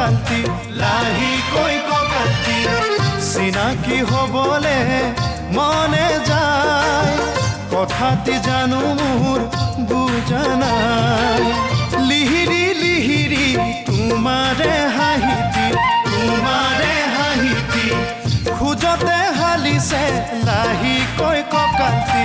কঁকালটি লাহিকৈ কঁকালটি চিনাকি হ'বলে মনে যায় কথাটি জানো মোৰ বুজা নাই লিহিৰি লিহিৰি তোমাৰে হাঁহিটি খোজতে হালিছে লাহিকৈ কঁকালটি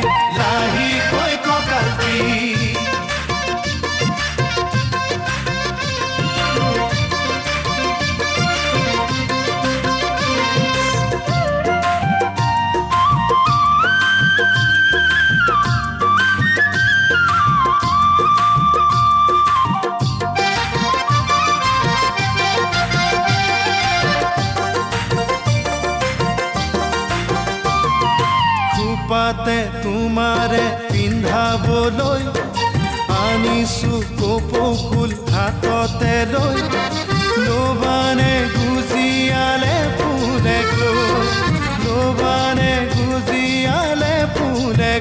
পাতে তোমাৰে পিন্ধাবলৈ আনিছো কপৌ ফুল হাততে লৈ লোবানে গুজিয়ালে ফুলে গৈ লোবানে গুজিয়ালে ফুলে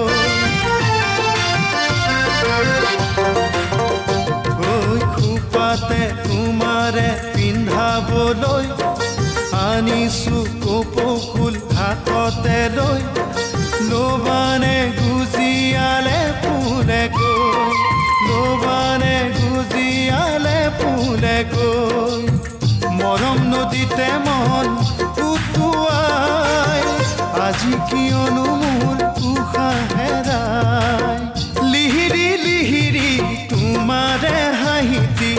গৈ খোপাতে তোমাৰে পিন্ধাবলৈ আনিছো কপৌ ফুল হাততে লৈ লোবানে গুজিয়ালে ফুলে গৈ লোবানে গুজিয়ালে ফুলে গৈ মৰম নদীতে মন উটুৱাই আজি কিয়নো মোৰ উশাহ হেৰাই লিহিৰি লিহিৰি তোমাৰে হাঁহিটি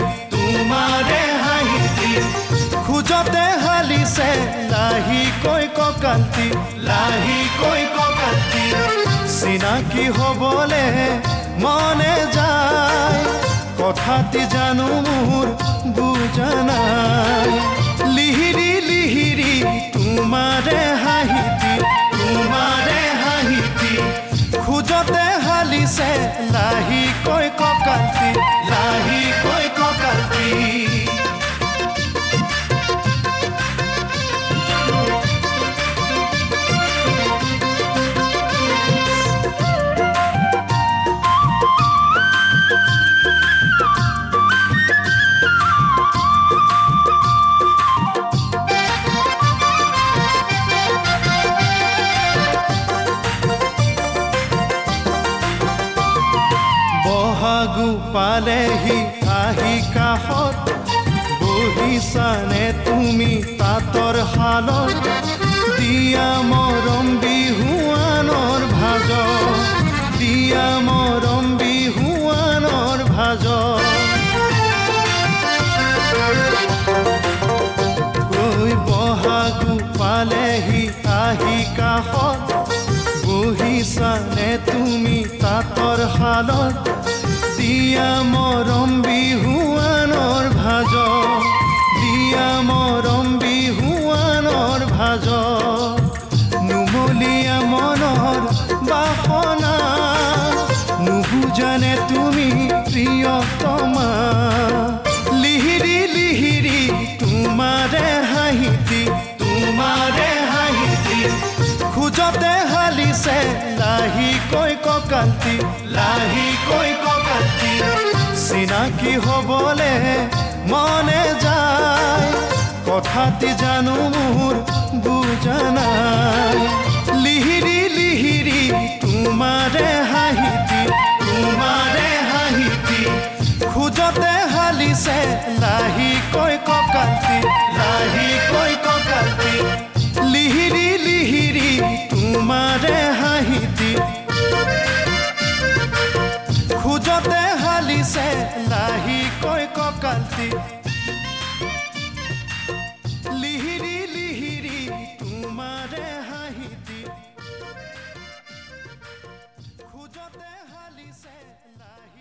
খোজতে হালিছে লাহিকৈ কঁকালটি চিনাকি হ'বলে মনে যায় কথাটি জানো মোৰ বুজা নাই লিহিৰি লিহিৰি তোমাৰে হাঁহিটি খোজতে হালিছে লাহিকৈ কঁকালটি বহাগু পালেহি আহি কাষত বহিছানে তুমি তাঁতৰ শালত দিয়া মৰম বিহুৱানৰ ভাজ দিয়া মৰম বিহুৱানৰ ভাজ বহাগু পালেহি আহি কাষত বহিছানে তুমি তাঁতৰ শালত দিয়া মৰম বিহুৱানৰ ভাজ দিয়া মৰম বিহুৱানৰ ভাজ নুমলীয়া মনৰ বাসনা নুবুজানে তুমি প্ৰিয়তমা লিহিৰি লিহিৰি তোমাৰে হাঁহিটি খোজতে হালিছে লাহিকৈ কঁকালটি চিনাকি হ'বলে মনে যায় কথাটি জানো মোৰ বুজা নাই লিহিৰি লিহিৰি তোমাৰে হাঁহিটি খোজতে হালিছে লাহিকৈ কঁকালটি লিহিৰি লিহিৰি তোমাৰে হাঁহিটি খোজতে হালিছে লাহিকৈ কঁকালটি লিহিৰি লিহিৰি তোমাৰে হাঁহিটি খোজতে হালিছে লাহি